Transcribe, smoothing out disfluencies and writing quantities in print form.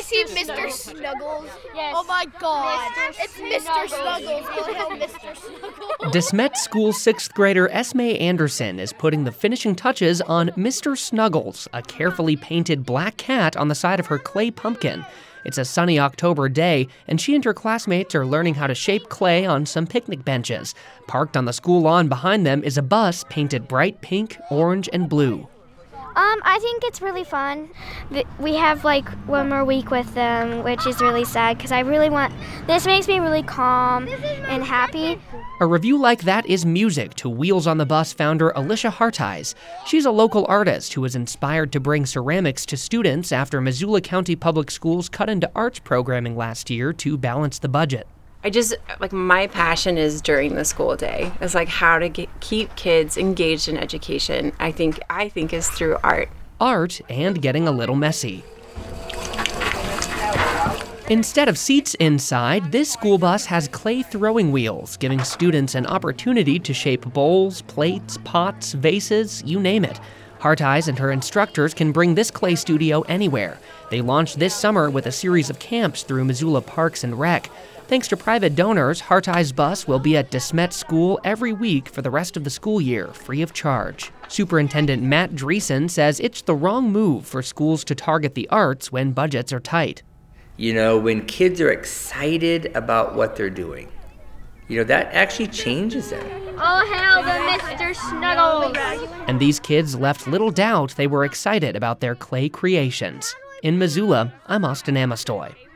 I see Mr. Snuggles? Yes. Oh my God. It's Mr. Snuggles. Go ahead, Mr. Snuggles. DeSmet School 6th grader Esme Anderson is putting the finishing touches on Mr. Snuggles, a carefully painted black cat on the side of her clay pumpkin. It's a sunny October day, and she and her classmates are learning how to shape clay on some picnic benches. Parked on the school lawn behind them is a bus painted bright pink, orange, and blue. I think it's really fun. We have one more week with them, which is really sad because this makes me really calm and happy. A review like that is music to Wheels on the Bus founder Alicia Hartize. She's a local artist who was inspired to bring ceramics to students after Missoula County Public Schools cut into arts programming last year to balance the budget. My passion is during the school day. It's how to keep kids engaged in education. I think is through art. Art and getting a little messy. Instead of seats inside, this school bus has clay throwing wheels, giving students an opportunity to shape bowls, plates, pots, vases, you name it. Hartize and her instructors can bring this clay studio anywhere. They launched this summer with a series of camps through Missoula Parks and Rec. Thanks to private donors, Hartize Bus will be at DeSmet School every week for the rest of the school year, free of charge. Superintendent Matt Dreesen says it's the wrong move for schools to target the arts when budgets are tight. When kids are excited about what they're doing, that actually changes them. Oh, hell, the Mr. Snuggles! And these kids left little doubt they were excited about their clay creations. In Missoula, I'm Austin Amestoy.